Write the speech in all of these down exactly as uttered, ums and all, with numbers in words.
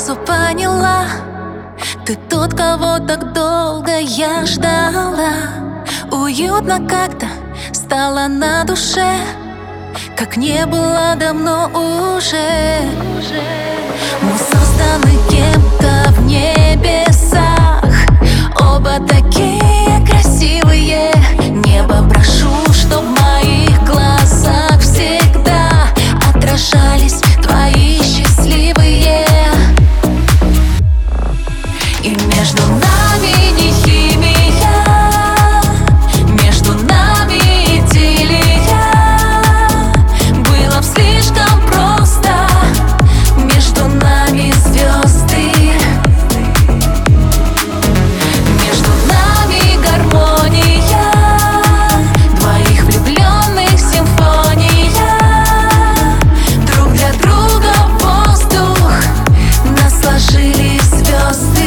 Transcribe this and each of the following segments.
сразу поняла, ты тот, кого так долго я ждала. Уютно как-то стало на душе, как не было давно уже. Мы созданы кем-то в небесах, оба такие красивые. Небо прошу, чтоб в моих глазах всегда отражались твои счастливые. И между нами не химия, между нами идиллия. Было б слишком просто, между нами звезды. Между нами гармония, двоих влюбленных симфония. Друг для друга воздух, нас сложили звезды.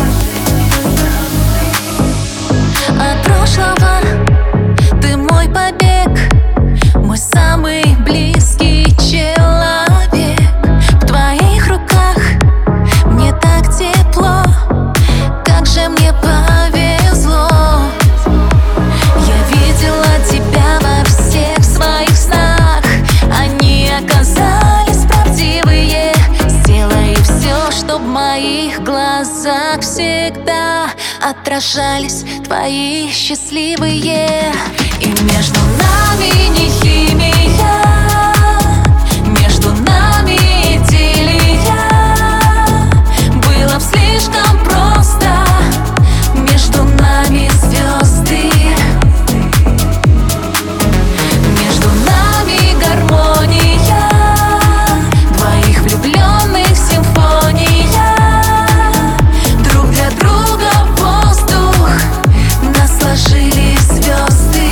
От прошлого ты мой побег, мой самый близкий человек. В твоих руках мне так тепло, как же мне повезло. Я видела тебя во всех своих снах, они оказались правдивые. Сделай все, чтоб в моих глазах всегда отражались твои счастливые. И между нами не химия, между нами идиллия. Было б слишком просто, между нами звезды. Между нами гармония, двоих влюбленных симфония. Друг для друга воздух, нас сложили звезды.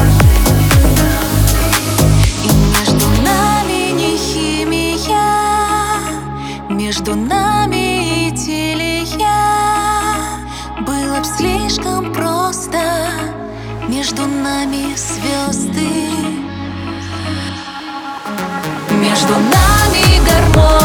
И между нами не химия, между нами идиллия. Было б слишком просто, между нами звезды. Между нами гармония.